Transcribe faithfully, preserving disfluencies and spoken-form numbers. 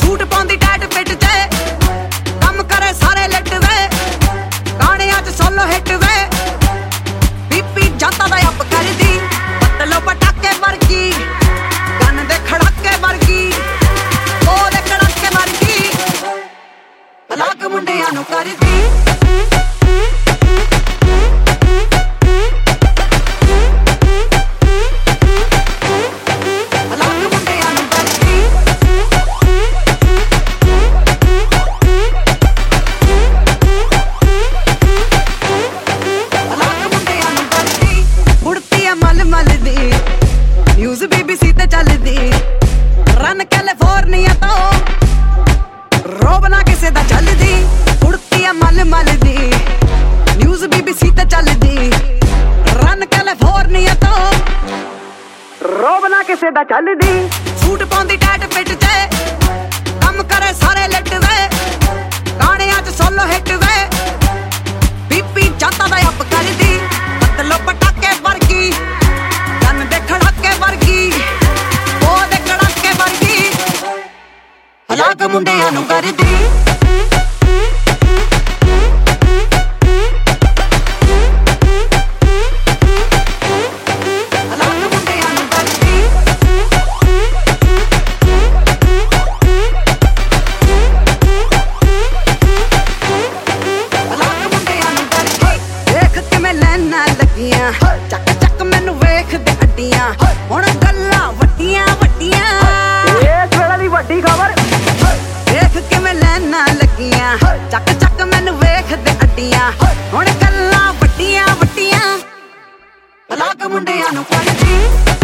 suit पाउंदी tight fit ते कम करे सारे लिट वे गाणियां च सोलो हिट वे बीपी जाता दा अप करदी पतलो पटाके वर्गी गन दे खड़ाके वर्गी ओ दे कड़ाके वर्गी अलग मुंडियां नू करदी न्यूज़ बीबीसी ते चलदी रन कैलिफोर्निया तो रोब ना किसे दा चलदी उड़ती है मल मल दी न्यूज़ बीबीसी ते चलदी रन कैलिफोर्निया तो रोब ना किसे दा चलदी सूट पाउंदी टाइट फिट ते कम करे सारे लिट वे गाणियां च सोलो हिट वे बीपी जाता दा अप करदी पतलो पटाके वर्गी गन दे खड़ाके वर्गी ओ दे कड़ाके वर्गी अलग मुंडियां नू करदी ਚੱਕ ਚੱਕ ਮੈਨੂੰ ਵੇਖਦੇ ਅੱਡੀਆਂ ਹੁਣ ਗੱਲਾਂ ਵੱਡੀਆਂ ਵੱਡੀਆਂ ਇਸ ਵੇਲੇ ਦੀ ਵੱਡੀ ਖਬਰ ਦੇਖ ਕਿਵੇਂ ਲੈਣਾ ਲੱਗੀਆਂ ਚੱਕ ਚੱਕ ਮੈਨੂੰ ਵੇਖਦੇ ਅੱਡੀਆਂ ਹੁਣ ਗੱਲਾਂ ਵੱਡੀਆਂ ਵੱਡੀਆਂ ਅਲੱਗ ਮੁੰਡਿਆਂ ਨੂੰ ਪੜਦੀ